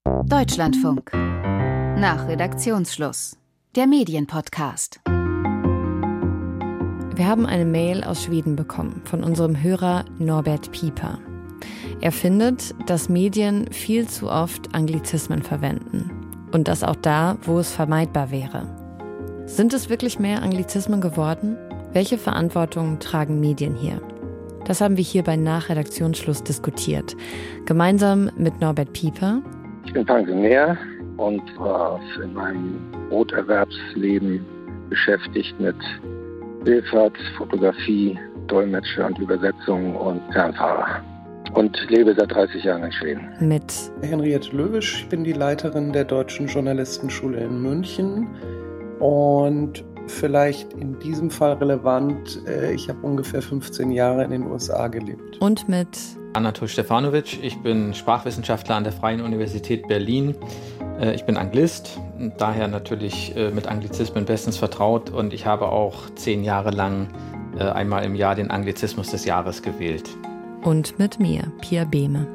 Deutschlandfunk. Nach Redaktionsschluss. Der Medienpodcast. Wir haben eine Mail aus Schweden bekommen von unserem Hörer Norbert Pieper. Er findet, dass Medien viel zu oft Anglizismen verwenden. Und das auch da, wo es vermeidbar wäre. Sind es wirklich mehr Anglizismen geworden? Welche Verantwortung tragen Medien hier? Das haben wir hier bei Nach Redaktionsschluss diskutiert. Gemeinsam mit Norbert Pieper. Ich bin Pensionär und war in meinem Broterwerbsleben beschäftigt mit Bildfahrt, Fotografie, Dolmetscher und Übersetzung und Fernfahrer. Und lebe seit 30 Jahren in Schweden. Mit Henriette Löwisch, ich bin die Leiterin der Deutschen Journalistenschule in München. Und vielleicht in diesem Fall relevant, ich habe ungefähr 15 Jahre in den USA gelebt. Und mit Anatol Stefanovic, ich bin Sprachwissenschaftler an der Freien Universität Berlin. Ich bin Anglist, daher natürlich mit Anglizismen bestens vertraut und ich habe auch 10 Jahre lang einmal im Jahr den Anglizismus des Jahres gewählt. Und mit mir, Pia Behme.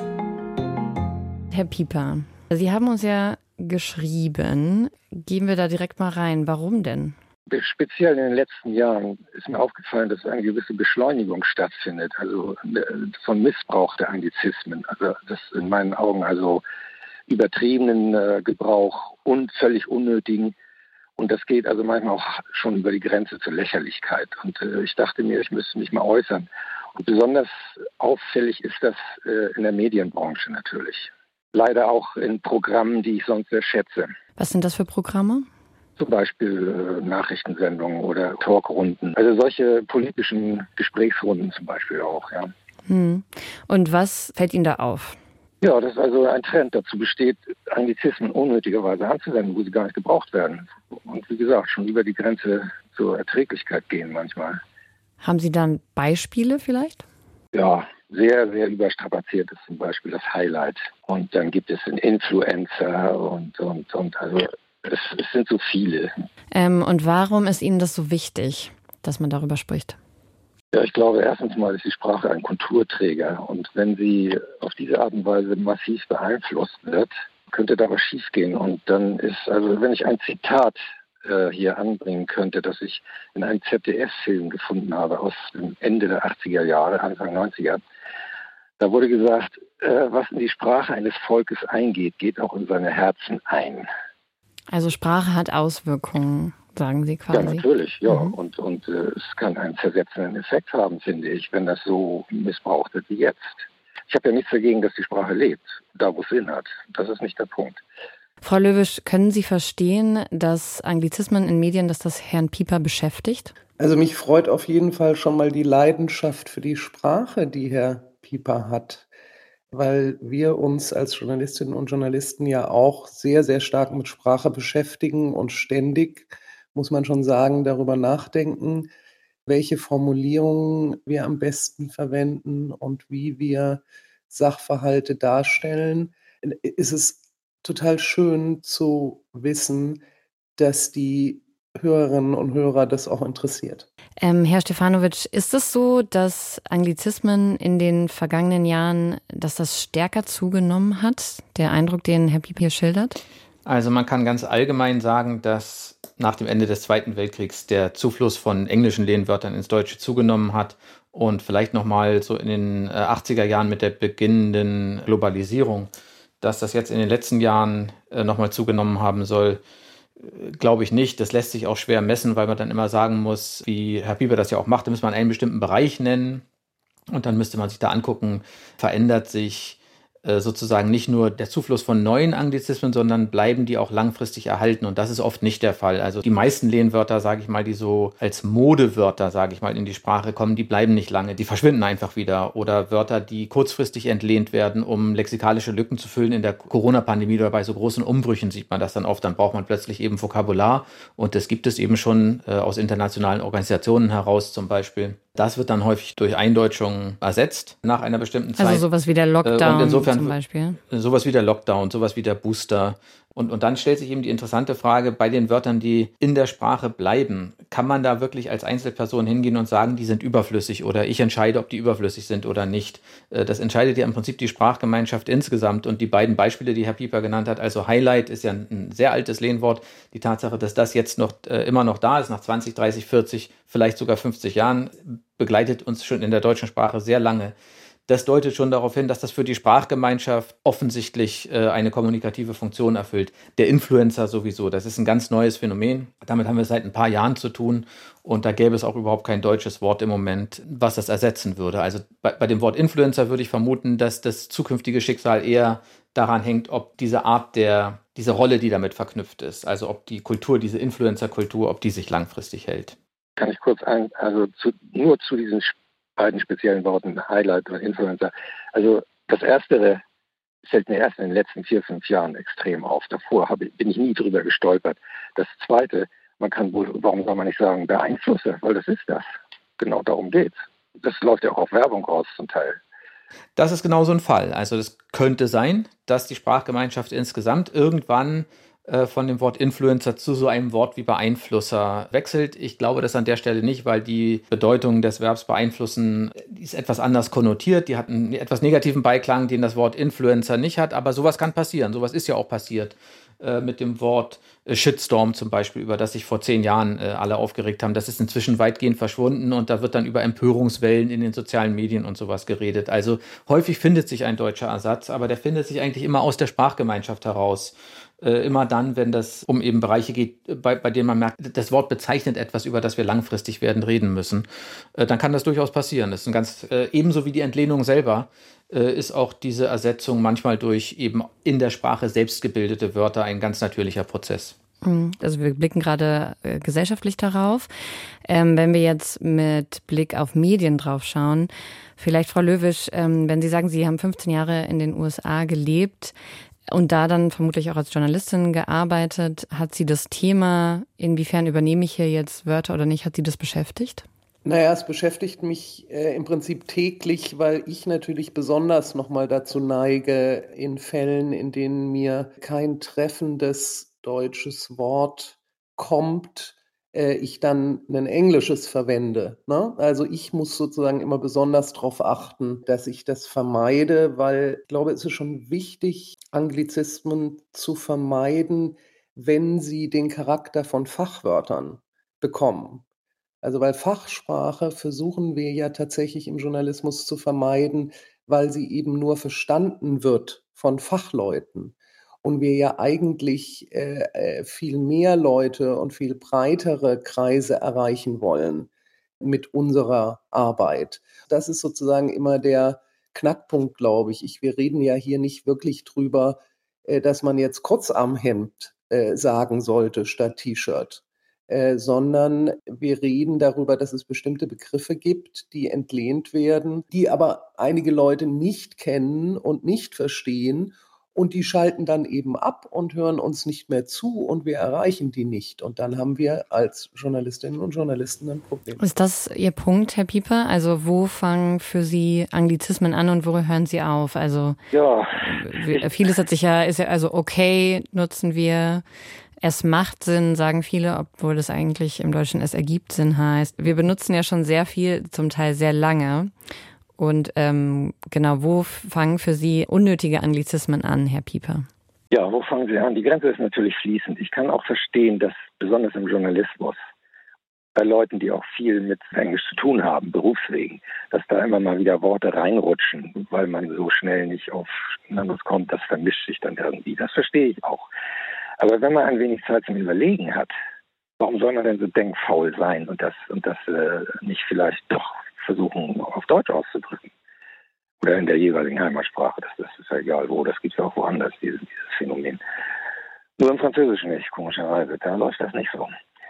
Herr Pieper, Sie haben uns ja geschrieben. Gehen wir da direkt mal rein. Warum denn? Speziell in den letzten Jahren ist mir aufgefallen, dass eine gewisse Beschleunigung stattfindet, also von Missbrauch der Anglizismen. Also das in meinen Augen also übertriebenen Gebrauch und völlig unnötigen. Und das geht also manchmal auch schon über die Grenze zur Lächerlichkeit. Und ich dachte mir, ich müsste mich mal äußern. Und besonders auffällig ist das in der Medienbranche natürlich. Leider auch in Programmen, die ich sonst sehr schätze. Was sind das für Programme? Zum Beispiel Nachrichtensendungen oder Talkrunden. Also solche politischen Gesprächsrunden zum Beispiel auch, ja. Und was fällt Ihnen da auf? Ja, dass also ein Trend dazu besteht, Anglizismen unnötigerweise anzuwenden, wo sie gar nicht gebraucht werden. Und wie gesagt, schon über die Grenze zur Erträglichkeit gehen manchmal. Haben Sie dann Beispiele vielleicht? Ja, sehr, sehr überstrapaziert ist zum Beispiel das Highlight. Und dann gibt es einen Influencer und also es sind so viele. Und warum ist Ihnen das so wichtig, dass man darüber spricht? Ja, ich glaube, erstens mal ist die Sprache ein Kulturträger. Und wenn sie auf diese Art und Weise massiv beeinflusst wird, könnte da was schiefgehen. Und dann ist, also wenn ich ein Zitat hier anbringen könnte, das ich in einem ZDF-Film gefunden habe aus dem Ende der 80er Jahre, Anfang 90er. Da wurde gesagt, was in die Sprache eines Volkes eingeht, geht auch in seine Herzen ein. Also Sprache hat Auswirkungen, sagen Sie quasi. Ja, natürlich, ja. Und es kann einen zersetzenden Effekt haben, finde ich, wenn das so missbraucht wird wie jetzt. Ich habe ja nichts dagegen, dass die Sprache lebt, da wo es Sinn hat. Das ist nicht der Punkt. Frau Löwisch, können Sie verstehen, dass Anglizismen in Medien, dass das Herrn Pieper beschäftigt? Also mich freut auf jeden Fall schon mal die Leidenschaft für die Sprache, die Herr Pieper hat, weil wir uns als Journalistinnen und Journalisten ja auch sehr, sehr stark mit Sprache beschäftigen und ständig, muss man schon sagen, darüber nachdenken, welche Formulierungen wir am besten verwenden und wie wir Sachverhalte darstellen. Es ist total schön zu wissen, dass die Hörerinnen und Hörer das auch interessiert. Herr Stefanovic, ist es so, dass Anglizismen in den vergangenen Jahren, dass das stärker zugenommen hat, der Eindruck, den Herr Pieper hier schildert? Also man kann ganz allgemein sagen, dass nach dem Ende des Zweiten Weltkriegs der Zufluss von englischen Lehnwörtern ins Deutsche zugenommen hat und vielleicht nochmal so in den 80er Jahren mit der beginnenden Globalisierung, dass das jetzt in den letzten Jahren nochmal zugenommen haben soll, glaube ich nicht. Das lässt sich auch schwer messen, weil man dann immer sagen muss, wie Herr Pieper das ja auch macht, da muss man einen bestimmten Bereich nennen und dann müsste man sich da angucken, verändert sich sozusagen nicht nur der Zufluss von neuen Anglizismen, sondern bleiben die auch langfristig erhalten. Und das ist oft nicht der Fall. Also die meisten Lehnwörter, sage ich mal, die so als Modewörter, sage ich mal, in die Sprache kommen, die bleiben nicht lange. Die verschwinden einfach wieder. Oder Wörter, die kurzfristig entlehnt werden, um lexikalische Lücken zu füllen. In der Corona-Pandemie oder bei so großen Umbrüchen sieht man das dann oft. Dann braucht man plötzlich eben Vokabular. Und das gibt es eben schon aus internationalen Organisationen heraus zum Beispiel. Das wird dann häufig durch Eindeutschungen ersetzt nach einer bestimmten Zeit. Also sowas wie der Lockdown. Und insofern zum Beispiel? Sowas wie der Lockdown, sowas wie der Booster. Und dann stellt sich eben die interessante Frage, bei den Wörtern, die in der Sprache bleiben, kann man da wirklich als Einzelperson hingehen und sagen, die sind überflüssig oder ich entscheide, ob die überflüssig sind oder nicht. Das entscheidet ja im Prinzip die Sprachgemeinschaft insgesamt. Und die beiden Beispiele, die Herr Pieper genannt hat, also Highlight ist ja ein sehr altes Lehnwort. Die Tatsache, dass das jetzt noch immer noch da ist, nach 20, 30, 40, vielleicht sogar 50 Jahren, begleitet uns schon in der deutschen Sprache sehr lange. Das deutet schon darauf hin, dass das für die Sprachgemeinschaft offensichtlich eine kommunikative Funktion erfüllt. Der Influencer sowieso, das ist ein ganz neues Phänomen. Damit haben wir seit ein paar Jahren zu tun und da gäbe es auch überhaupt kein deutsches Wort im Moment, was das ersetzen würde. Also bei dem Wort Influencer würde ich vermuten, dass das zukünftige Schicksal eher daran hängt, ob diese diese Rolle, die damit verknüpft ist, also ob die Kultur, diese Influencer-Kultur, ob die sich langfristig hält. Kann ich kurz nur zu diesen beiden speziellen Worten, Highlight und Influencer. Also das Erstere fällt mir erst in den letzten 4, 5 Jahren extrem auf. Davor bin ich nie drüber gestolpert. Das Zweite, warum soll man nicht sagen, Beeinflusser, weil das ist das. Genau darum geht's. Das läuft ja auch auf Werbung raus zum Teil. Das ist genau so ein Fall. Also das könnte sein, dass die Sprachgemeinschaft insgesamt irgendwann von dem Wort Influencer zu so einem Wort wie Beeinflusser wechselt. Ich glaube das an der Stelle nicht, weil die Bedeutung des Verbs beeinflussen, die ist etwas anders konnotiert. Die hat einen etwas negativen Beiklang, den das Wort Influencer nicht hat. Aber sowas kann passieren. Sowas ist ja auch passiert mit dem Wort Shitstorm zum Beispiel, über das sich vor 10 Jahren alle aufgeregt haben. Das ist inzwischen weitgehend verschwunden und da wird dann über Empörungswellen in den sozialen Medien und sowas geredet. Also häufig findet sich ein deutscher Ersatz, aber der findet sich eigentlich immer aus der Sprachgemeinschaft heraus. Immer dann, wenn das um eben Bereiche geht, bei denen man merkt, das Wort bezeichnet etwas, über das wir langfristig werden reden müssen, dann kann das durchaus passieren. Das ist ein ganz, ebenso wie die Entlehnung selber, ist auch diese Ersetzung manchmal durch eben in der Sprache selbst gebildete Wörter ein ganz natürlicher Prozess. Also wir blicken gerade gesellschaftlich darauf. Wenn wir jetzt mit Blick auf Medien drauf schauen, vielleicht Frau Löwisch, wenn Sie sagen, Sie haben 15 Jahre in den USA gelebt, und da dann vermutlich auch als Journalistin gearbeitet. Hat Sie das Thema, inwiefern übernehme ich hier jetzt Wörter oder nicht, hat Sie das beschäftigt? Naja, es beschäftigt mich im Prinzip täglich, weil ich natürlich besonders nochmal dazu neige, in Fällen, in denen mir kein treffendes deutsches Wort kommt, ich dann ein englisches verwende. Ne? Also ich muss sozusagen immer besonders darauf achten, dass ich das vermeide, weil ich glaube, es ist schon wichtig, Anglizismen zu vermeiden, wenn sie den Charakter von Fachwörtern bekommen. Also weil Fachsprache versuchen wir ja tatsächlich im Journalismus zu vermeiden, weil sie eben nur verstanden wird von Fachleuten. Und wir ja eigentlich viel mehr Leute und viel breitere Kreise erreichen wollen mit unserer Arbeit. Das ist sozusagen immer der Knackpunkt, glaube ich. Wir reden ja hier nicht wirklich drüber, dass man jetzt Kurzarmhemd sagen sollte statt T-Shirt, sondern wir reden darüber, dass es bestimmte Begriffe gibt, die entlehnt werden, die aber einige Leute nicht kennen und nicht verstehen. Und die schalten dann eben ab und hören uns nicht mehr zu und wir erreichen die nicht. Und dann haben wir als Journalistinnen und Journalisten ein Problem. Ist das Ihr Punkt, Herr Pieper? Also wo fangen für Sie Anglizismen an und wo hören sie auf? Also ja. Vieles ist ja also okay, nutzen wir. Es macht Sinn, sagen viele, obwohl das eigentlich im Deutschen es ergibt Sinn heißt. Wir benutzen ja schon sehr viel, zum Teil sehr lange. Und genau, wo fangen für Sie unnötige Anglizismen an, Herr Pieper? Ja, wo fangen Sie an? Die Grenze ist natürlich fließend. Ich kann auch verstehen, dass besonders im Journalismus, bei Leuten, die auch viel mit Englisch zu tun haben, berufswegen, dass da immer mal wieder Worte reinrutschen, weil man so schnell nicht auf ein anderes kommt, das vermischt sich dann irgendwie. Das verstehe ich auch. Aber wenn man ein wenig Zeit zum Überlegen hat, warum soll man denn so denkfaul sein und das nicht vielleicht doch versuchen, auf Deutsch auszudrücken? Oder in der jeweiligen Heimatsprache, das ist ja egal wo, das gibt es ja auch woanders, dieses Phänomen. Nur im Französischen nicht, komischerweise, da läuft das nicht so.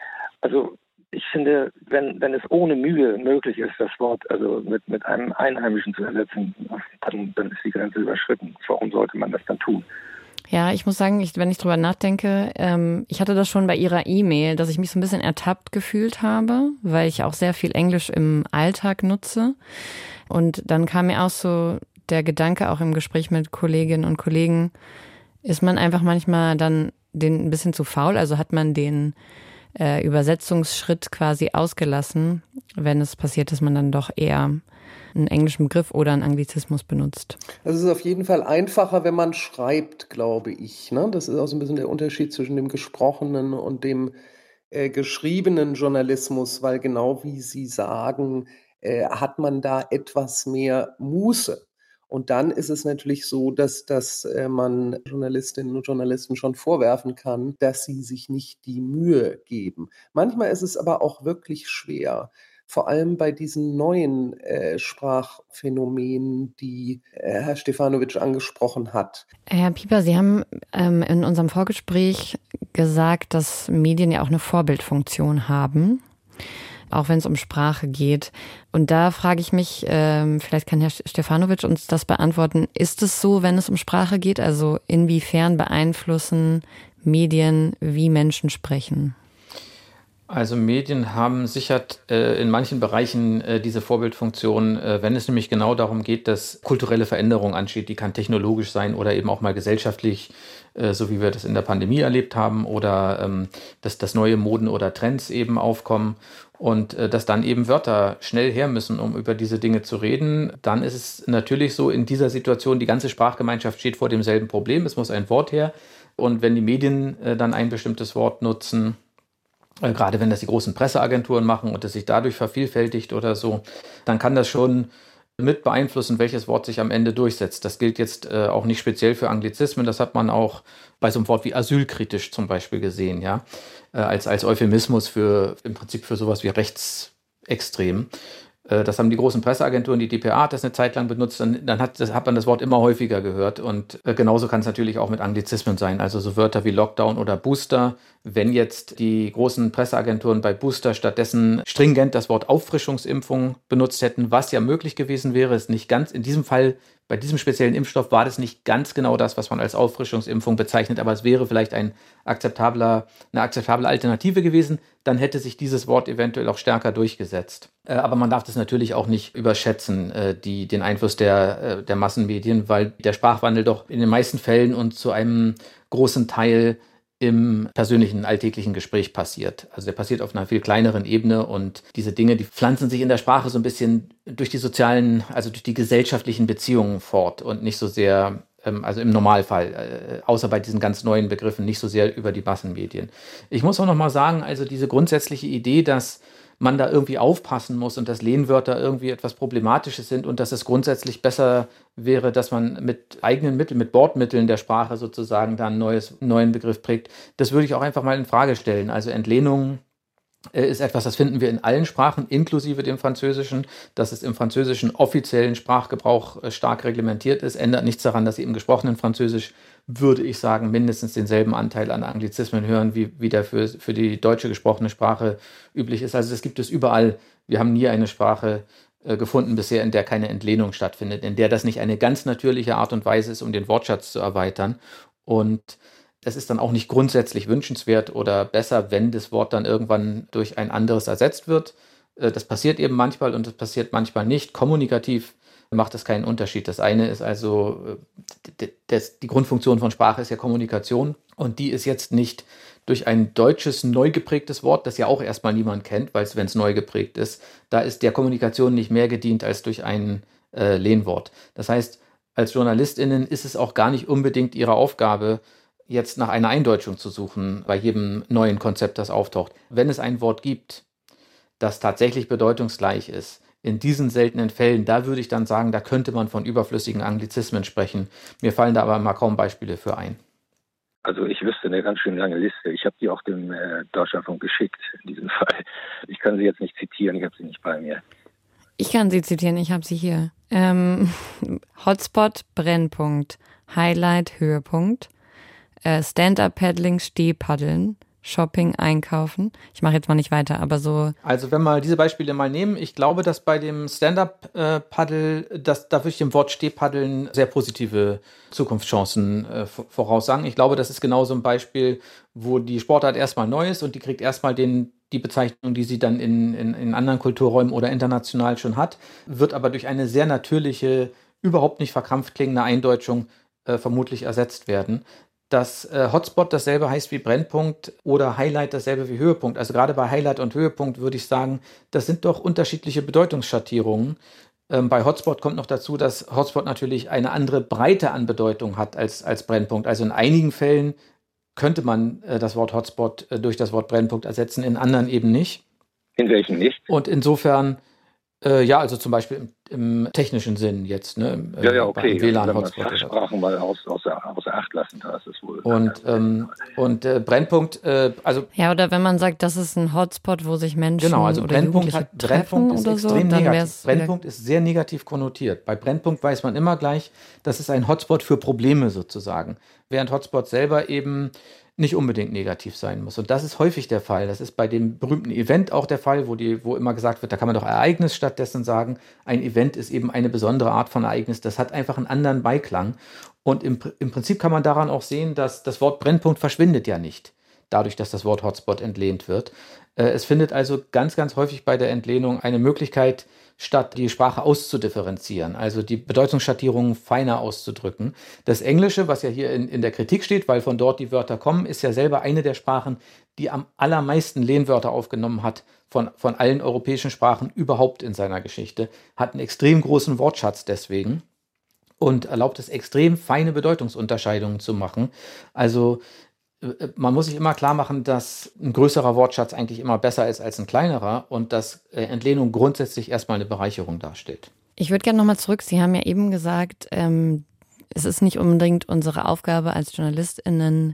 Also ich finde, wenn es ohne Mühe möglich ist, das Wort also mit einem Einheimischen zu ersetzen, dann ist die Grenze überschritten. Warum sollte man das dann tun? Ja, ich muss sagen, wenn ich drüber nachdenke, ich hatte das schon bei Ihrer E-Mail, dass ich mich so ein bisschen ertappt gefühlt habe, weil ich auch sehr viel Englisch im Alltag nutze. Und dann kam mir auch so der Gedanke auch im Gespräch mit Kolleginnen und Kollegen, ist man einfach manchmal dann ein bisschen zu faul? Also hat man den Übersetzungsschritt quasi ausgelassen, wenn es passiert, dass man dann doch eher einen englischen Begriff oder einen Anglizismus benutzt? Es ist auf jeden Fall einfacher, wenn man schreibt, glaube ich. Ne? Das ist auch so ein bisschen der Unterschied zwischen dem gesprochenen und dem geschriebenen Journalismus, weil genau wie Sie sagen, hat man da etwas mehr Muße. Und dann ist es natürlich so, dass man Journalistinnen und Journalisten schon vorwerfen kann, dass sie sich nicht die Mühe geben. Manchmal ist es aber auch wirklich schwer, vor allem bei diesen neuen Sprachphänomenen, die Herr Stefanovic angesprochen hat. Herr Pieper, Sie haben in unserem Vorgespräch gesagt, dass Medien ja auch eine Vorbildfunktion haben, auch wenn es um Sprache geht. Und da frage ich mich, vielleicht kann Herr Stefanovic uns das beantworten, ist es so, wenn es um Sprache geht? Also inwiefern beeinflussen Medien, wie Menschen sprechen? Also Medien haben sicher in manchen Bereichen diese Vorbildfunktion, wenn es nämlich genau darum geht, dass kulturelle Veränderung ansteht, die kann technologisch sein oder eben auch mal gesellschaftlich, so wie wir das in der Pandemie erlebt haben, oder dass neue Moden oder Trends eben aufkommen und dass dann eben Wörter schnell her müssen, um über diese Dinge zu reden. Dann ist es natürlich so, in dieser Situation, die ganze Sprachgemeinschaft steht vor demselben Problem, es muss ein Wort her, und wenn die Medien dann ein bestimmtes Wort nutzen, gerade wenn das die großen Presseagenturen machen und es sich dadurch vervielfältigt oder so, dann kann das schon mit beeinflussen, welches Wort sich am Ende durchsetzt. Das gilt jetzt auch nicht speziell für Anglizismen, das hat man auch bei so einem Wort wie asylkritisch zum Beispiel gesehen, ja, als Euphemismus im Prinzip für sowas wie rechtsextrem. Das haben die großen Presseagenturen, die dpa hat das eine Zeit lang benutzt, dann hat man das Wort immer häufiger gehört. Und genauso kann es natürlich auch mit Anglizismen sein. Also so Wörter wie Lockdown oder Booster. Wenn jetzt die großen Presseagenturen bei Booster stattdessen stringent das Wort Auffrischungsimpfung benutzt hätten, was ja möglich gewesen wäre, ist nicht ganz, in diesem Fall, bei diesem speziellen Impfstoff war das nicht ganz genau das, was man als Auffrischungsimpfung bezeichnet, aber es wäre vielleicht eine akzeptable Alternative gewesen, dann hätte sich dieses Wort eventuell auch stärker durchgesetzt. Aber man darf das natürlich auch nicht überschätzen, den Einfluss der Massenmedien, weil der Sprachwandel doch in den meisten Fällen und zu einem großen Teil im persönlichen, alltäglichen Gespräch passiert. Also der passiert auf einer viel kleineren Ebene und diese Dinge, die pflanzen sich in der Sprache so ein bisschen durch die sozialen, also durch die gesellschaftlichen Beziehungen fort und nicht so sehr, also im Normalfall, außer bei diesen ganz neuen Begriffen, nicht so sehr über die Massenmedien. Ich muss auch noch mal sagen, also diese grundsätzliche Idee, dass man da irgendwie aufpassen muss und dass Lehnwörter irgendwie etwas Problematisches sind und dass es grundsätzlich besser wäre, dass man mit eigenen Mitteln, mit Bordmitteln der Sprache sozusagen da einen neuen Begriff prägt. Das würde ich auch einfach mal in Frage stellen. Also Entlehnung ist etwas, das finden wir in allen Sprachen, inklusive dem Französischen. Dass es im französischen offiziellen Sprachgebrauch stark reglementiert ist, ändert nichts daran, dass Sie im gesprochenen Französisch, würde ich sagen, mindestens denselben Anteil an Anglizismen hören, wie der für die deutsche gesprochene Sprache üblich ist. Also das gibt es überall. Wir haben nie eine Sprache gefunden bisher, in der keine Entlehnung stattfindet, in der das nicht eine ganz natürliche Art und Weise ist, um den Wortschatz zu erweitern. Und es ist dann auch nicht grundsätzlich wünschenswert oder besser, wenn das Wort dann irgendwann durch ein anderes ersetzt wird. Das passiert eben manchmal und das passiert manchmal nicht. Kommunikativ macht das keinen Unterschied. Das eine ist also, die Grundfunktion von Sprache ist ja Kommunikation und die ist jetzt nicht durch ein deutsches neu geprägtes Wort, das ja auch erstmal niemand kennt, weil wenn es neu geprägt ist, da ist der Kommunikation nicht mehr gedient als durch ein Lehnwort. Das heißt, als JournalistInnen ist es auch gar nicht unbedingt ihre Aufgabe, jetzt nach einer Eindeutschung zu suchen bei jedem neuen Konzept, das auftaucht. Wenn es ein Wort gibt, das tatsächlich bedeutungsgleich ist, in diesen seltenen Fällen, da würde ich dann sagen, da könnte man von überflüssigen Anglizismen sprechen. Mir fallen da aber mal kaum Beispiele für ein. Also ich wüsste eine ganz schön lange Liste. Ich habe die auch dem Deutschlandfunk geschickt in diesem Fall. Ich kann sie jetzt nicht zitieren, ich habe sie nicht bei mir. Ich kann sie zitieren, ich habe sie hier. Hotspot, Brennpunkt, Highlight, Höhepunkt, Stand-up-Paddling, Stehpaddeln, Shopping, Einkaufen. Ich mache jetzt mal nicht weiter, aber so. Also wenn wir diese Beispiele mal nehmen, ich glaube, dass bei dem Stand-up-Paddel, da würde ich dem Wort Stehpaddeln sehr positive Zukunftschancen voraussagen. Ich glaube, das ist genau so ein Beispiel, wo die Sportart erstmal neu ist und die kriegt erstmal die Bezeichnung, die sie dann in anderen Kulturräumen oder international schon hat, wird aber durch eine sehr natürliche überhaupt nicht verkrampft klingende Eindeutschung vermutlich ersetzt werden. Dass Hotspot dasselbe heißt wie Brennpunkt oder Highlight dasselbe wie Höhepunkt. Also gerade bei Highlight und Höhepunkt würde ich sagen, das sind doch unterschiedliche Bedeutungsschattierungen. Bei Hotspot kommt noch dazu, dass Hotspot natürlich eine andere Breite an Bedeutung hat als Brennpunkt. Also in einigen Fällen könnte man das Wort Hotspot durch das Wort Brennpunkt ersetzen, in anderen eben nicht. In welchen nicht? Und insofern, also zum Beispiel im technischen Sinn jetzt, ne? Ja, okay. Beim WLAN-Hotspot. Wenn man Fachsprachen mal außer Acht lassen, da ist es wohl. Und Brennpunkt, also. Ja, oder wenn man sagt, das ist ein Hotspot, wo sich Menschen genau, also oder Brennpunkt Jugendliche Brennpunkt ist oder extrem so, negativ. Brennpunkt ist sehr negativ konnotiert. Bei Brennpunkt weiß man immer gleich, das ist ein Hotspot für Probleme sozusagen. Während Hotspot selber eben nicht unbedingt negativ sein muss. Und das ist häufig der Fall. Das ist bei dem berühmten Event auch der Fall, wo immer gesagt wird, da kann man doch Ereignis stattdessen sagen. Ein Event ist eben eine besondere Art von Ereignis. Das hat einfach einen anderen Beiklang. Und im Prinzip kann man daran auch sehen, dass das Wort Brennpunkt verschwindet ja nicht, dadurch, dass das Wort Hotspot entlehnt wird. Es findet also ganz, ganz häufig bei der Entlehnung eine Möglichkeit statt, die Sprache auszudifferenzieren, also die Bedeutungsschattierungen feiner auszudrücken. Das Englische, was ja hier in der Kritik steht, weil von dort die Wörter kommen, ist ja selber eine der Sprachen, die am allermeisten Lehnwörter aufgenommen hat von allen europäischen Sprachen überhaupt in seiner Geschichte, hat einen extrem großen Wortschatz deswegen und erlaubt es, extrem feine Bedeutungsunterscheidungen zu machen. Also man muss sich immer klar machen, dass ein größerer Wortschatz eigentlich immer besser ist als ein kleinerer und dass Entlehnung grundsätzlich erstmal eine Bereicherung darstellt. Ich würde gerne nochmal zurück. Sie haben ja eben gesagt, es ist nicht unbedingt unsere Aufgabe als JournalistInnen,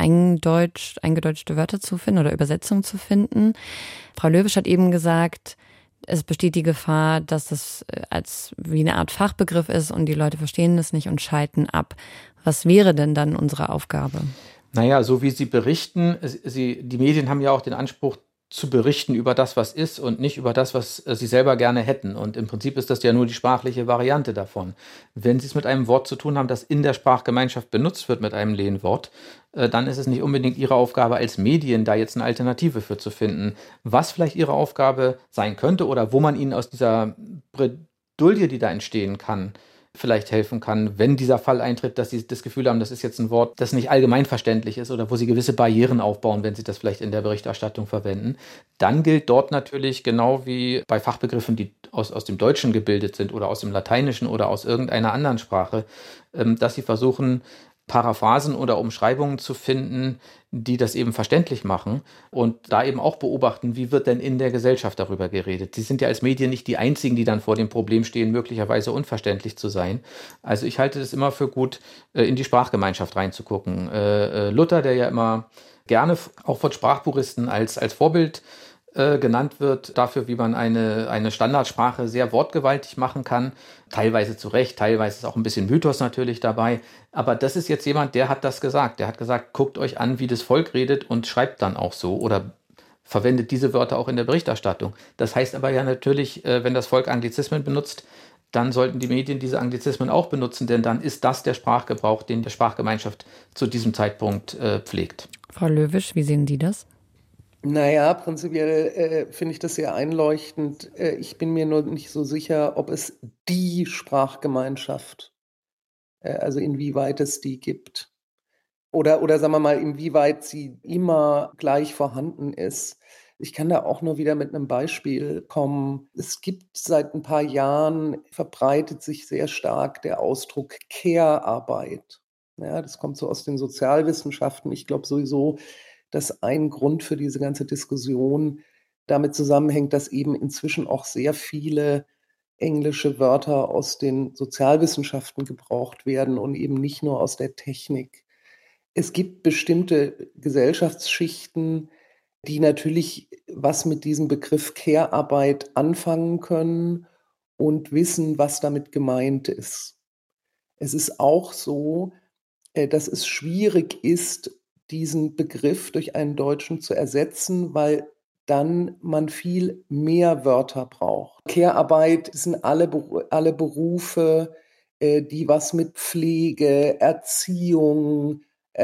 eingedeutschte Wörter zu finden oder Übersetzungen zu finden. Frau Löwisch hat eben gesagt, es besteht die Gefahr, dass das als wie eine Art Fachbegriff ist und die Leute verstehen es nicht und schalten ab. Was wäre denn dann unsere Aufgabe? Naja, so wie Sie berichten, die Medien haben ja auch den Anspruch zu berichten über das, was ist und nicht über das, was sie selber gerne hätten. Und im Prinzip ist das ja nur die sprachliche Variante davon. Wenn Sie es mit einem Wort zu tun haben, das in der Sprachgemeinschaft benutzt wird mit einem Lehnwort, dann ist es nicht unbedingt Ihre Aufgabe als Medien, da jetzt eine Alternative für zu finden. Was vielleicht Ihre Aufgabe sein könnte oder wo man Ihnen aus dieser Bredouille, die da entstehen kann, vielleicht helfen kann, wenn dieser Fall eintritt, dass Sie das Gefühl haben, das ist jetzt ein Wort, das nicht allgemeinverständlich ist oder wo Sie gewisse Barrieren aufbauen, wenn Sie das vielleicht in der Berichterstattung verwenden. Dann gilt dort natürlich genau wie bei Fachbegriffen, die aus dem Deutschen gebildet sind oder aus dem Lateinischen oder aus irgendeiner anderen Sprache, dass Sie versuchen, Paraphrasen oder Umschreibungen zu finden, die das eben verständlich machen und da eben auch beobachten, wie wird denn in der Gesellschaft darüber geredet. Sie sind ja als Medien nicht die einzigen, die dann vor dem Problem stehen, möglicherweise unverständlich zu sein. Also ich halte es immer für gut, in die Sprachgemeinschaft reinzugucken. Luther, der ja immer gerne auch von Sprachpuristen als Vorbild genannt wird, dafür, wie man eine Standardsprache sehr wortgewaltig machen kann. Teilweise zu Recht, teilweise ist auch ein bisschen Mythos natürlich dabei. Aber das ist jetzt jemand, der hat das gesagt. Der hat gesagt, guckt euch an, wie das Volk redet und schreibt dann auch so oder verwendet diese Wörter auch in der Berichterstattung. Das heißt aber ja natürlich, wenn das Volk Anglizismen benutzt, dann sollten die Medien diese Anglizismen auch benutzen, denn dann ist das der Sprachgebrauch, den die Sprachgemeinschaft zu diesem Zeitpunkt pflegt. Frau Löwisch, wie sehen Sie das? Naja, prinzipiell finde ich das sehr einleuchtend. Ich bin mir nur nicht so sicher, ob es die Sprachgemeinschaft, also inwieweit es die gibt. Oder sagen wir mal, inwieweit sie immer gleich vorhanden ist. Ich kann da auch nur wieder mit einem Beispiel kommen. Es gibt seit ein paar Jahren, verbreitet sich sehr stark der Ausdruck Care-Arbeit. Ja, das kommt so aus den Sozialwissenschaften. Ich glaube sowieso, dass ein Grund für diese ganze Diskussion damit zusammenhängt, dass eben inzwischen auch sehr viele englische Wörter aus den Sozialwissenschaften gebraucht werden und eben nicht nur aus der Technik. Es gibt bestimmte Gesellschaftsschichten, die natürlich was mit diesem Begriff Care-Arbeit anfangen können und wissen, was damit gemeint ist. Es ist auch so, dass es schwierig ist, diesen Begriff durch einen deutschen zu ersetzen, weil dann man viel mehr Wörter braucht. Care-Arbeit sind alle Berufe, die was mit Pflege, Erziehung,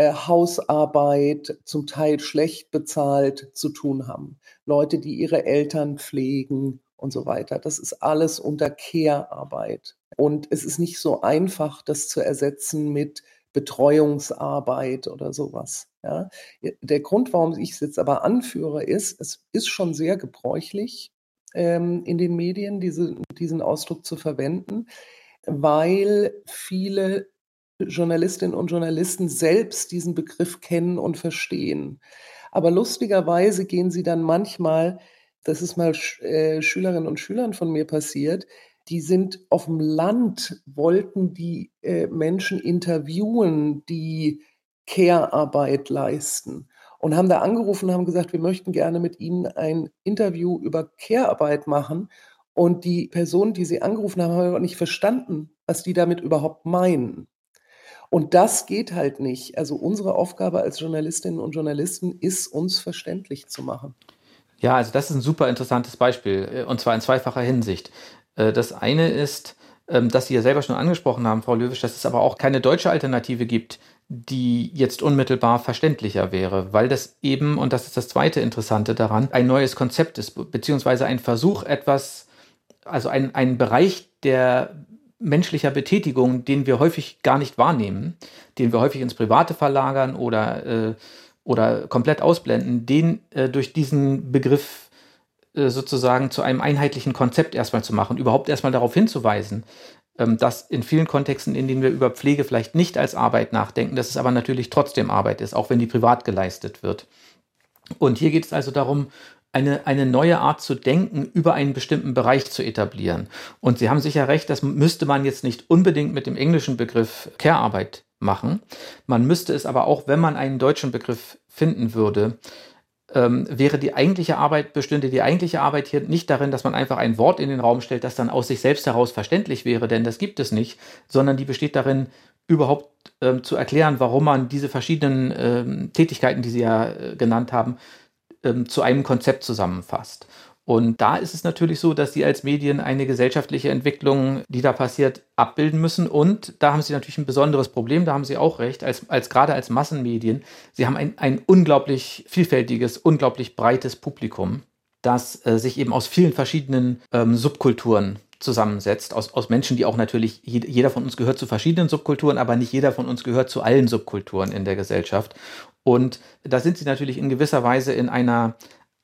Hausarbeit, zum Teil schlecht bezahlt, zu tun haben. Leute, die ihre Eltern pflegen und so weiter. Das ist alles unter Care-Arbeit. Und es ist nicht so einfach, das zu ersetzen mit Betreuungsarbeit oder sowas. Ja. Der Grund, warum ich es jetzt aber anführe, ist, es ist schon sehr gebräuchlich, in den Medien diesen Ausdruck zu verwenden, weil viele Journalistinnen und Journalisten selbst diesen Begriff kennen und verstehen. Aber lustigerweise gehen sie dann manchmal, das ist mal Schülerinnen und Schülern von mir passiert, die sind auf dem Land, wollten die Menschen interviewen, die Care-Arbeit leisten und haben da angerufen und haben gesagt, wir möchten gerne mit Ihnen ein Interview über Care-Arbeit machen. Und die Personen, die sie angerufen haben, haben aber nicht verstanden, was die damit überhaupt meinen. Und das geht halt nicht. Also unsere Aufgabe als Journalistinnen und Journalisten ist, uns verständlich zu machen. Ja, also das ist ein super interessantes Beispiel, und zwar in zweifacher Hinsicht. Das eine ist, dass Sie ja selber schon angesprochen haben, Frau Löwisch, dass es aber auch keine deutsche Alternative gibt, die jetzt unmittelbar verständlicher wäre, weil das eben, und das ist das zweite Interessante daran, ein neues Konzept ist, beziehungsweise ein Versuch, also ein Bereich der menschlicher Betätigung, den wir häufig gar nicht wahrnehmen, den wir häufig ins Private verlagern oder komplett ausblenden, den durch diesen Begriff sozusagen zu einem einheitlichen Konzept erstmal zu machen, überhaupt erstmal darauf hinzuweisen, dass in vielen Kontexten, in denen wir über Pflege vielleicht nicht als Arbeit nachdenken, dass es aber natürlich trotzdem Arbeit ist, auch wenn die privat geleistet wird. Und hier geht es also darum, eine neue Art zu denken, über einen bestimmten Bereich zu etablieren. Und Sie haben sicher recht, das müsste man jetzt nicht unbedingt mit dem englischen Begriff Care-Arbeit machen. Man müsste es aber auch, wenn man einen deutschen Begriff finden würde, bestünde die eigentliche Arbeit hier nicht darin, dass man einfach ein Wort in den Raum stellt, das dann aus sich selbst heraus verständlich wäre, denn das gibt es nicht, sondern die besteht darin, überhaupt zu erklären, warum man diese verschiedenen Tätigkeiten, die Sie ja genannt haben, zu einem Konzept zusammenfasst. Und da ist es natürlich so, dass Sie als Medien eine gesellschaftliche Entwicklung, die da passiert, abbilden müssen. Und da haben Sie natürlich ein besonderes Problem, da haben Sie auch recht, gerade als Massenmedien. Sie haben ein unglaublich vielfältiges, unglaublich breites Publikum, das sich eben aus vielen verschiedenen Subkulturen zusammensetzt, aus Menschen, die auch natürlich, jeder von uns gehört zu verschiedenen Subkulturen, aber nicht jeder von uns gehört zu allen Subkulturen in der Gesellschaft. Und da sind Sie natürlich in gewisser Weise in einer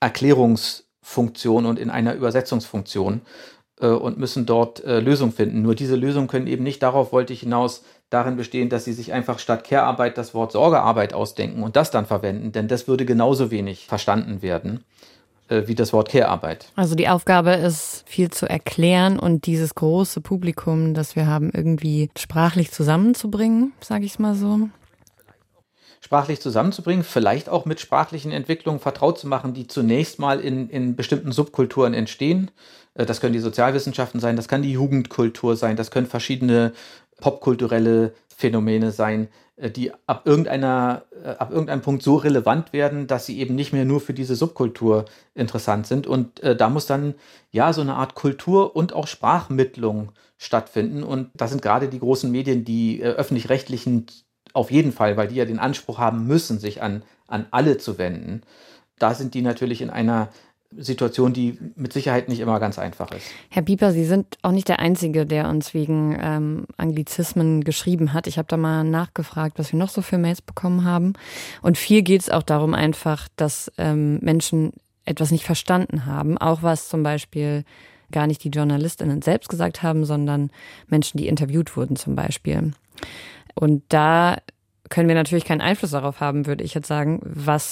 Erklärungsfunktion und in einer Übersetzungsfunktion und müssen dort Lösungen finden. Nur diese Lösungen können eben nicht, darauf wollte ich hinaus, darin bestehen, dass sie sich einfach statt Care-Arbeit das Wort Sorgearbeit ausdenken und das dann verwenden, denn das würde genauso wenig verstanden werden wie das Wort Care-Arbeit. Also die Aufgabe ist, viel zu erklären und dieses große Publikum, das wir haben, irgendwie sprachlich zusammenzubringen, sage ich es mal so. Sprachlich zusammenzubringen, vielleicht auch mit sprachlichen Entwicklungen vertraut zu machen, die zunächst mal in bestimmten Subkulturen entstehen. Das können die Sozialwissenschaften sein, das kann die Jugendkultur sein, das können verschiedene popkulturelle Phänomene sein, die ab irgendeinem Punkt so relevant werden, dass sie eben nicht mehr nur für diese Subkultur interessant sind. Und da muss dann ja so eine Art Kultur- und auch Sprachmittlung stattfinden. Und das sind gerade die großen Medien, die öffentlich-rechtlichen auf jeden Fall, weil die ja den Anspruch haben müssen, sich an alle zu wenden. Da sind die natürlich in einer Situation, die mit Sicherheit nicht immer ganz einfach ist. Herr Pieper, Sie sind auch nicht der Einzige, der uns wegen Anglizismen geschrieben hat. Ich habe da mal nachgefragt, was wir noch so für Mails bekommen haben. Und viel geht es auch darum einfach, dass Menschen etwas nicht verstanden haben. Auch was zum Beispiel gar nicht die JournalistInnen selbst gesagt haben, sondern Menschen, die interviewt wurden zum Beispiel. Und da können wir natürlich keinen Einfluss darauf haben, würde ich jetzt sagen,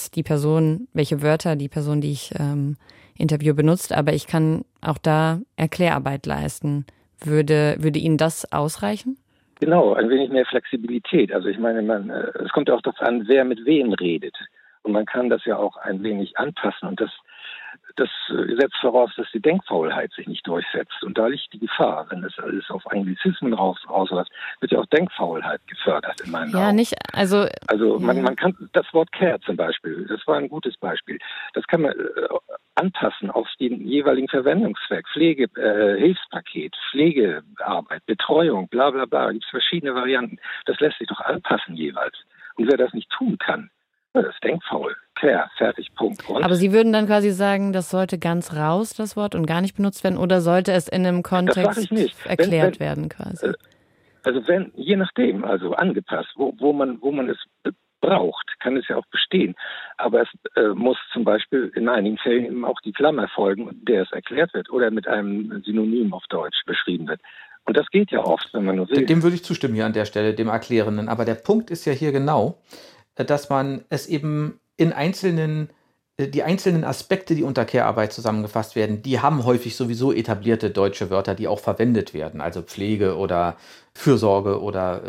welche Wörter die Person, die ich interviewe, benutzt. Aber ich kann auch da Erklärarbeit leisten. Würde Ihnen das ausreichen? Genau, ein wenig mehr Flexibilität. Also ich meine, es kommt auch darauf an, wer mit wem redet. Und man kann das ja auch ein wenig anpassen. Und das setzt voraus, dass die Denkfaulheit sich nicht durchsetzt. Und da liegt die Gefahr, wenn das alles auf Anglizismen rausläuft, wird ja auch Denkfaulheit gefördert in meinen Augen. Ja, nicht, also man kann das Wort Care zum Beispiel, das war ein gutes Beispiel, das kann man anpassen auf den jeweiligen Verwendungszweck. Pflege, Hilfspaket, Pflegearbeit, Betreuung, bla bla bla, da gibt es verschiedene Varianten. Das lässt sich doch anpassen jeweils. Und wer das nicht tun kann, das ist denkfaul. Care, fertig, Punkt. Und aber Sie würden dann quasi sagen, das sollte ganz raus, das Wort, und gar nicht benutzt werden, oder sollte es in einem Kontext erklärt werden quasi? Also je nachdem, also angepasst, wo man es braucht, kann es ja auch bestehen. Aber es muss zum Beispiel in einigen Fällen eben auch die Klammer folgen, der es erklärt wird oder mit einem Synonym auf Deutsch beschrieben wird. Und das geht ja oft, wenn man nur will. Dem würde ich zustimmen hier an der Stelle, dem Erklärenden. Aber der Punkt ist ja hier genau, dass man es eben in die einzelnen Aspekte, die unter Care-Arbeit zusammengefasst werden, die haben häufig sowieso etablierte deutsche Wörter, die auch verwendet werden. Also Pflege oder Fürsorge oder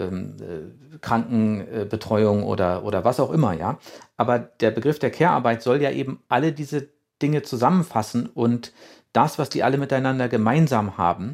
Krankenbetreuung oder was auch immer, ja. Aber der Begriff der Care-Arbeit soll ja eben alle diese Dinge zusammenfassen und das, was die alle miteinander gemeinsam haben,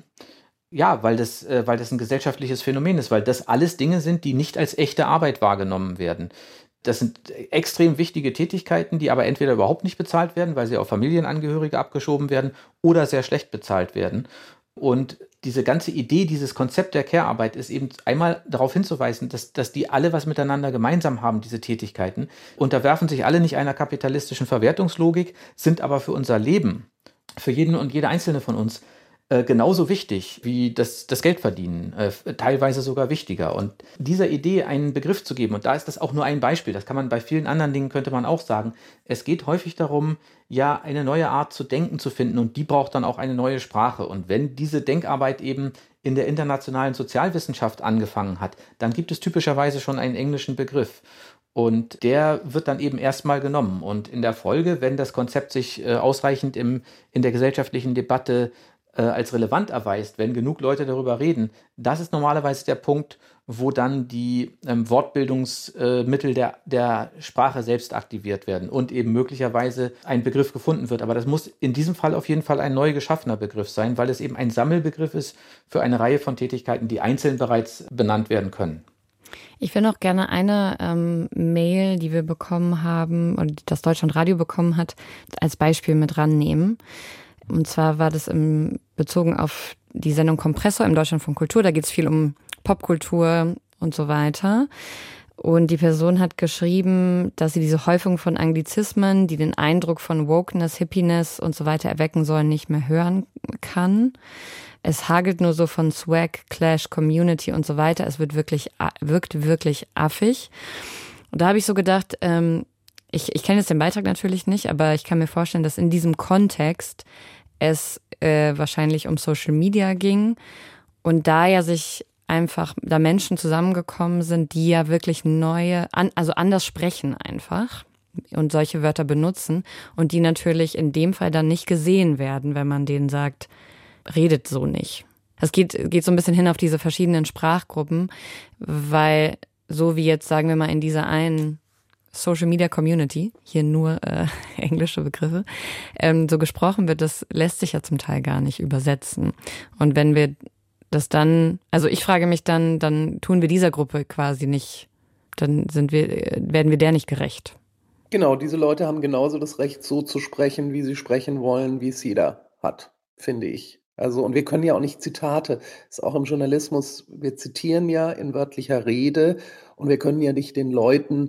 ja, weil das ein gesellschaftliches Phänomen ist, weil das alles Dinge sind, die nicht als echte Arbeit wahrgenommen werden. Das sind extrem wichtige Tätigkeiten, die aber entweder überhaupt nicht bezahlt werden, weil sie auf Familienangehörige abgeschoben werden oder sehr schlecht bezahlt werden. Und diese ganze Idee, dieses Konzept der Care-Arbeit ist eben einmal darauf hinzuweisen, dass die alle was miteinander gemeinsam haben, diese Tätigkeiten, unterwerfen sich alle nicht einer kapitalistischen Verwertungslogik, sind aber für unser Leben, für jeden und jede einzelne von uns, genauso wichtig wie das Geldverdienen, teilweise sogar wichtiger. Und dieser Idee einen Begriff zu geben, und da ist das auch nur ein Beispiel, das kann man bei vielen anderen Dingen, könnte man auch sagen, es geht häufig darum, ja, eine neue Art zu denken zu finden, und die braucht dann auch eine neue Sprache. Und wenn diese Denkarbeit eben in der internationalen Sozialwissenschaft angefangen hat, dann gibt es typischerweise schon einen englischen Begriff. Und der wird dann eben erstmal genommen. Und in der Folge, wenn das Konzept sich ausreichend in der gesellschaftlichen Debatte als relevant erweist, wenn genug Leute darüber reden, das ist normalerweise der Punkt, wo dann die Wortbildungsmittel der Sprache selbst aktiviert werden und eben möglicherweise ein Begriff gefunden wird. Aber das muss in diesem Fall auf jeden Fall ein neu geschaffener Begriff sein, weil es eben ein Sammelbegriff ist für eine Reihe von Tätigkeiten, die einzeln bereits benannt werden können. Ich will noch gerne eine Mail, die wir bekommen haben und das Deutschlandradio bekommen hat, als Beispiel mit rannehmen. Und zwar war das bezogen auf die Sendung Kompressor im Deutschlandfunk Kultur. Da geht es viel um Popkultur und so weiter. Und die Person hat geschrieben, dass sie diese Häufung von Anglizismen, die den Eindruck von Wokeness, Hippiness und so weiter erwecken sollen, nicht mehr hören kann. Es hagelt nur so von Swag, Clash, Community und so weiter. Es wirkt wirklich affig. Und da habe ich so gedacht, ich kenne jetzt den Beitrag natürlich nicht, aber ich kann mir vorstellen, dass in diesem Kontext es wahrscheinlich um Social Media ging und da ja da Menschen zusammengekommen sind, die ja wirklich anders sprechen einfach und solche Wörter benutzen und die natürlich in dem Fall dann nicht gesehen werden, wenn man denen sagt, redet so nicht. Das geht so ein bisschen hin auf diese verschiedenen Sprachgruppen, weil so wie jetzt, sagen wir mal, in dieser einen Social Media Community, hier nur englische Begriffe, so gesprochen wird, das lässt sich ja zum Teil gar nicht übersetzen. Und wenn wir das dann, also ich frage mich dann tun wir dieser Gruppe quasi nicht, dann werden wir der nicht gerecht. Genau, diese Leute haben genauso das Recht, so zu sprechen, wie sie sprechen wollen, wie es jeder hat, finde ich. Also, und wir können ja auch nicht Zitate, ist auch im Journalismus, wir zitieren ja in wörtlicher Rede und wir können ja nicht den Leuten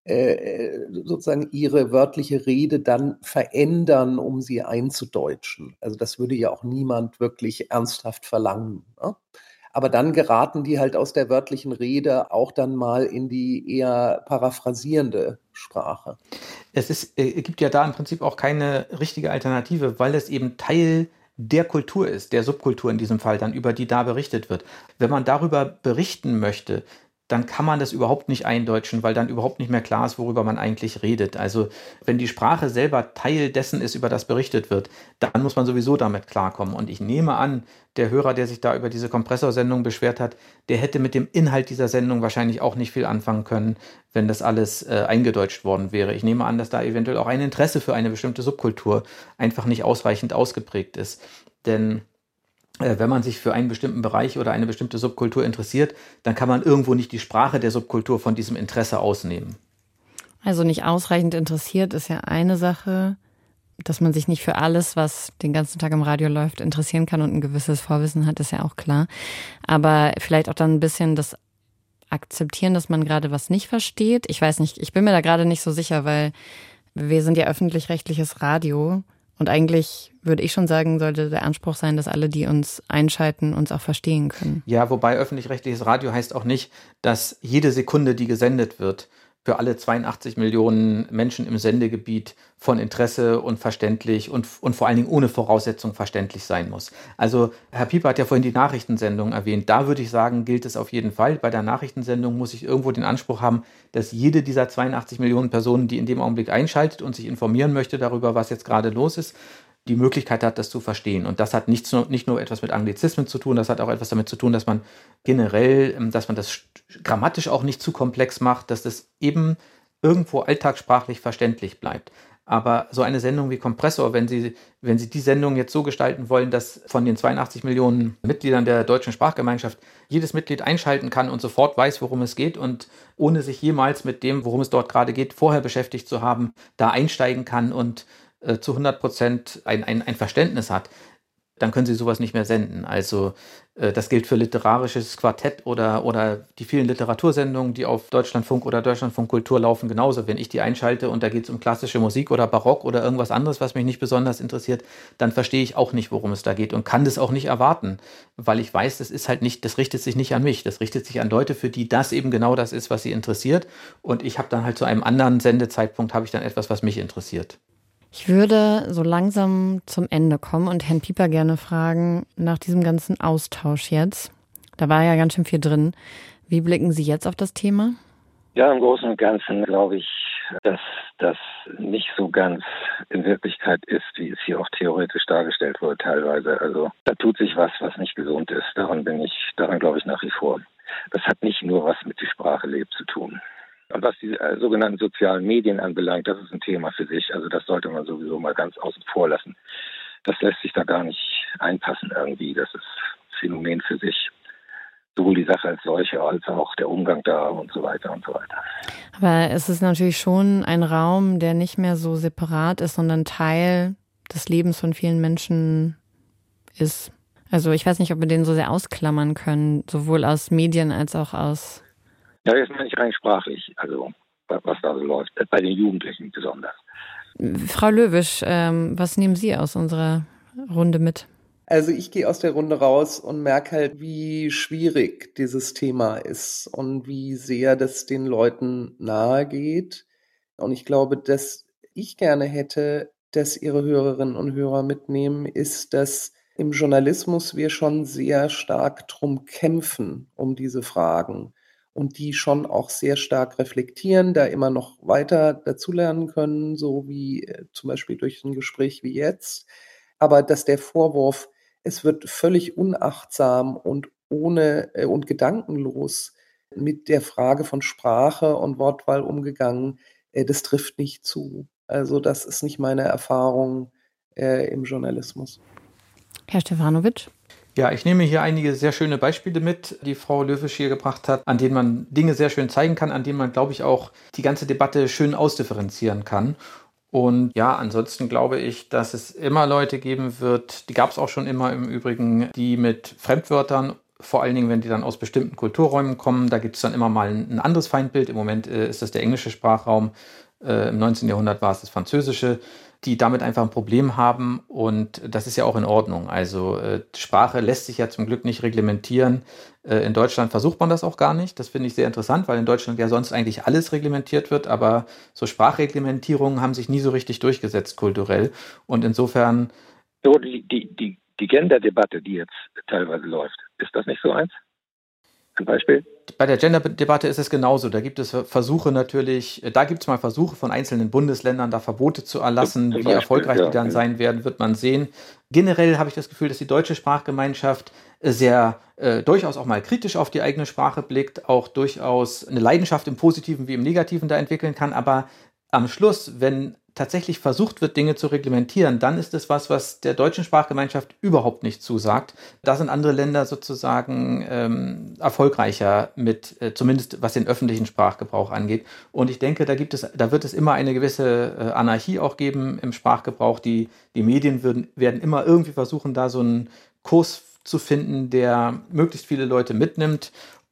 sozusagen ihre wörtliche Rede dann verändern, um sie einzudeutschen. Also das würde ja auch niemand wirklich ernsthaft verlangen. Ne? Aber dann geraten die halt aus der wörtlichen Rede auch dann mal in die eher paraphrasierende Sprache. Es gibt ja da im Prinzip auch keine richtige Alternative, weil es eben Teil der Kultur ist, der Subkultur in diesem Fall dann, über die da berichtet wird. Wenn man darüber berichten möchte, dann kann man das überhaupt nicht eindeutschen, weil dann überhaupt nicht mehr klar ist, worüber man eigentlich redet. Also wenn die Sprache selber Teil dessen ist, über das berichtet wird, dann muss man sowieso damit klarkommen. Und ich nehme an, der Hörer, der sich da über diese Kompressorsendung beschwert hat, der hätte mit dem Inhalt dieser Sendung wahrscheinlich auch nicht viel anfangen können, wenn das alles eingedeutscht worden wäre. Ich nehme an, dass da eventuell auch ein Interesse für eine bestimmte Subkultur einfach nicht ausreichend ausgeprägt ist. Denn wenn man sich für einen bestimmten Bereich oder eine bestimmte Subkultur interessiert, dann kann man irgendwo nicht die Sprache der Subkultur von diesem Interesse ausnehmen. Also nicht ausreichend interessiert ist ja eine Sache, dass man sich nicht für alles, was den ganzen Tag im Radio läuft, interessieren kann und ein gewisses Vorwissen hat, ist ja auch klar. Aber vielleicht auch dann ein bisschen das Akzeptieren, dass man gerade was nicht versteht. Ich weiß nicht, ich bin mir da gerade nicht so sicher, weil wir sind ja öffentlich-rechtliches Radio und eigentlich würde ich schon sagen, sollte der Anspruch sein, dass alle, die uns einschalten, uns auch verstehen können. Ja, wobei öffentlich-rechtliches Radio heißt auch nicht, dass jede Sekunde, die gesendet wird, für alle 82 Millionen Menschen im Sendegebiet von Interesse und verständlich und vor allen Dingen ohne Voraussetzung verständlich sein muss. Also Herr Pieper hat ja vorhin die Nachrichtensendung erwähnt. Da würde ich sagen, gilt es auf jeden Fall. Bei der Nachrichtensendung muss ich irgendwo den Anspruch haben, dass jede dieser 82 Millionen Personen, die in dem Augenblick einschaltet und sich informieren möchte darüber, was jetzt gerade los ist, die Möglichkeit hat, das zu verstehen. Und das hat nicht nur etwas mit Anglizismen zu tun, das hat auch etwas damit zu tun, dass man generell, dass man das grammatisch auch nicht zu komplex macht, dass das eben irgendwo alltagssprachlich verständlich bleibt. Aber so eine Sendung wie Kompressor, wenn Sie die Sendung jetzt so gestalten wollen, dass von den 82 Millionen Mitgliedern der deutschen Sprachgemeinschaft jedes Mitglied einschalten kann und sofort weiß, worum es geht und ohne sich jemals mit dem, worum es dort gerade geht, vorher beschäftigt zu haben, da einsteigen kann und zu 100% ein Verständnis hat, dann können Sie sowas nicht mehr senden. Also das gilt für literarisches Quartett oder die vielen Literatursendungen, die auf Deutschlandfunk oder Deutschlandfunk Kultur laufen, genauso. Wenn ich die einschalte und da geht es um klassische Musik oder Barock oder irgendwas anderes, was mich nicht besonders interessiert, dann verstehe ich auch nicht, worum es da geht und kann das auch nicht erwarten, weil ich weiß, das richtet sich nicht an mich, das richtet sich an Leute, für die das eben genau das ist, was sie interessiert. Und ich habe dann halt zu einem anderen Sendezeitpunkt habe ich dann etwas, was mich interessiert. Ich würde so langsam zum Ende kommen und Herrn Pieper gerne fragen, nach diesem ganzen Austausch jetzt, da war ja ganz schön viel drin, wie blicken Sie jetzt auf das Thema? Ja, im Großen und Ganzen glaube ich, dass das nicht so ganz in Wirklichkeit ist, wie es hier auch theoretisch dargestellt wurde teilweise. Also da tut sich was nicht gesund ist. Daran glaube ich nach wie vor. Das hat nicht nur was mit die Sprache lebt zu tun. Und was die sogenannten sozialen Medien anbelangt, das ist ein Thema für sich. Also das sollte man sowieso mal ganz außen vor lassen. Das lässt sich da gar nicht einpassen irgendwie. Das ist ein Phänomen für sich. Sowohl die Sache als solche, als auch der Umgang da und so weiter und so weiter. Aber es ist natürlich schon ein Raum, der nicht mehr so separat ist, sondern Teil des Lebens von vielen Menschen ist. Also ich weiß nicht, ob wir den so sehr ausklammern können, sowohl aus Medien als auch aus... Ja, jetzt meine ich rein sprachlich, also was da so läuft, bei den Jugendlichen besonders. Frau Löwisch, was nehmen Sie aus unserer Runde mit? Also ich gehe aus der Runde raus und merke halt, wie schwierig dieses Thema ist und wie sehr das den Leuten nahe geht. Und ich glaube, dass ich gerne hätte, dass Ihre Hörerinnen und Hörer mitnehmen, ist, dass im Journalismus wir schon sehr stark drum kämpfen, um diese Fragen. Und die schon auch sehr stark reflektieren, da immer noch weiter dazulernen können, so wie zum Beispiel durch ein Gespräch wie jetzt. Aber dass der Vorwurf, es wird völlig unachtsam und ohne und gedankenlos mit der Frage von Sprache und Wortwahl umgegangen, das trifft nicht zu. Also das ist nicht meine Erfahrung im Journalismus. Herr Stefanovic? Ja, ich nehme hier einige sehr schöne Beispiele mit, die Frau Löwisch hier gebracht hat, an denen man Dinge sehr schön zeigen kann, an denen man, glaube ich, auch die ganze Debatte schön ausdifferenzieren kann. Und ja, ansonsten glaube ich, dass es immer Leute geben wird, die gab es auch schon immer im Übrigen, die mit Fremdwörtern, vor allen Dingen, wenn die dann aus bestimmten Kulturräumen kommen, da gibt es dann immer mal ein anderes Feindbild. Im Moment ist das der englische Sprachraum, im 19. Jahrhundert war es das französische, die damit einfach ein Problem haben und das ist ja auch in Ordnung. Also Sprache lässt sich ja zum Glück nicht reglementieren. In Deutschland versucht man das auch gar nicht. Das finde ich sehr interessant, weil in Deutschland ja sonst eigentlich alles reglementiert wird, aber so Sprachreglementierungen haben sich nie so richtig durchgesetzt kulturell und insofern... So, die Gender-Debatte, die jetzt teilweise läuft, ist das nicht so eins? Ein Beispiel? Bei der Gender-Debatte ist es genauso. Da gibt es Versuche natürlich, da gibt es mal Versuche von einzelnen Bundesländern, da Verbote zu erlassen. Wie erfolgreich die dann sein werden, wird man sehen. Generell habe ich das Gefühl, dass die deutsche Sprachgemeinschaft sehr durchaus auch mal kritisch auf die eigene Sprache blickt, auch durchaus eine Leidenschaft im Positiven wie im Negativen da entwickeln kann. Aber am Schluss, wenn tatsächlich versucht wird, Dinge zu reglementieren, dann ist es was der deutschen Sprachgemeinschaft überhaupt nicht zusagt. Da sind andere Länder sozusagen erfolgreicher mit, zumindest was den öffentlichen Sprachgebrauch angeht. Und ich denke, da wird es immer eine gewisse Anarchie auch geben im Sprachgebrauch. Die Medien werden immer irgendwie versuchen, da so einen Kurs zu finden, der möglichst viele Leute mitnimmt.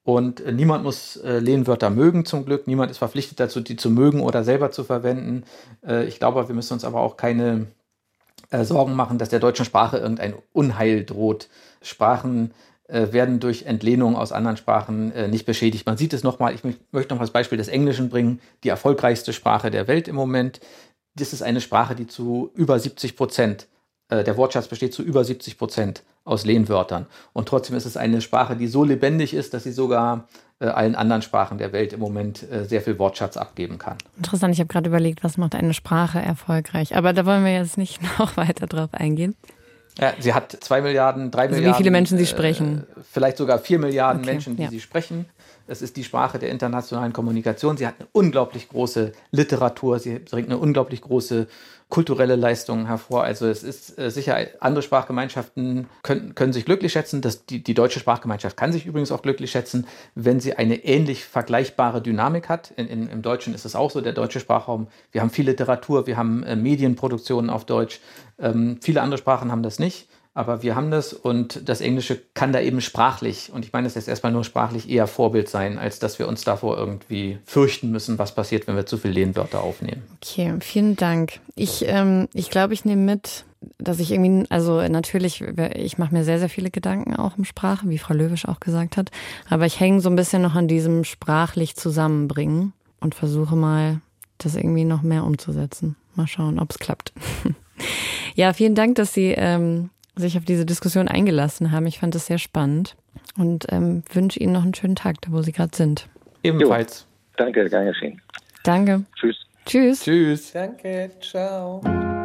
Und niemand muss Lehnwörter mögen, zum Glück. Niemand ist verpflichtet dazu, die zu mögen oder selber zu verwenden. Ich glaube, wir müssen uns aber auch keine Sorgen machen, dass der deutschen Sprache irgendein Unheil droht. Sprachen werden durch Entlehnung aus anderen Sprachen nicht beschädigt. Man sieht es nochmal, ich möchte noch das Beispiel des Englischen bringen, die erfolgreichste Sprache der Welt im Moment. Das ist eine Sprache, die zu über 70%, der Wortschatz besteht zu über 70% aus Lehnwörtern. Und trotzdem ist es eine Sprache, die so lebendig ist, dass sie sogar allen anderen Sprachen der Welt im Moment sehr viel Wortschatz abgeben kann. Interessant, ich habe gerade überlegt, was macht eine Sprache erfolgreich? Aber da wollen wir jetzt nicht noch weiter drauf eingehen. Ja, sie hat 2 Milliarden, 3 Milliarden. Wie viele Menschen sie sprechen? Vielleicht sogar 4 Milliarden Menschen, die sie sprechen. Es ist die Sprache der internationalen Kommunikation. Sie hat eine unglaublich große Literatur. Sie bringt eine unglaublich große kulturelle Leistung hervor. Also es ist sicher, andere Sprachgemeinschaften können sich glücklich schätzen. Die deutsche Sprachgemeinschaft kann sich übrigens auch glücklich schätzen, wenn sie eine ähnlich vergleichbare Dynamik hat. Im Deutschen ist es auch so, der deutsche Sprachraum. Wir haben viel Literatur, wir haben Medienproduktionen auf Deutsch. Viele andere Sprachen haben das nicht. Aber wir haben das und das Englische kann da eben sprachlich, und ich meine das jetzt erstmal nur sprachlich, eher Vorbild sein, als dass wir uns davor irgendwie fürchten müssen, was passiert, wenn wir zu viele Lehnwörter aufnehmen. Okay, vielen Dank. Ich glaube, ich nehme mit, dass ich irgendwie, also natürlich, ich mache mir sehr, sehr viele Gedanken auch um Sprache, wie Frau Löwisch auch gesagt hat, aber ich hänge so ein bisschen noch an diesem sprachlich Zusammenbringen und versuche mal, das irgendwie noch mehr umzusetzen. Mal schauen, ob es klappt. Ja, vielen Dank, dass Sie sich auf diese Diskussion eingelassen haben. Ich fand es sehr spannend und wünsche Ihnen noch einen schönen Tag, da wo Sie gerade sind. Ebenfalls. Jo, danke, gern geschehen. Danke. Tschüss. Tschüss. Tschüss. Danke, ciao.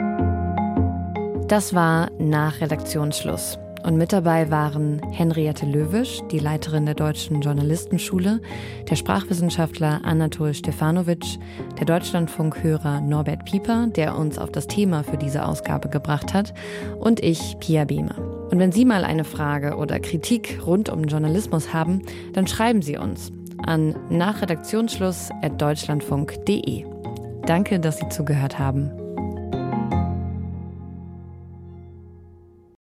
Das war nach Redaktionsschluss. Und mit dabei waren Henriette Löwisch, die Leiterin der Deutschen Journalistenschule, der Sprachwissenschaftler Anatol Stefanovic, der Deutschlandfunk-Hörer Norbert Pieper, der uns auf das Thema für diese Ausgabe gebracht hat, und ich, Pia Behme. Und wenn Sie mal eine Frage oder Kritik rund um Journalismus haben, dann schreiben Sie uns an nachredaktionsschluss@deutschlandfunk.de. Danke, dass Sie zugehört haben.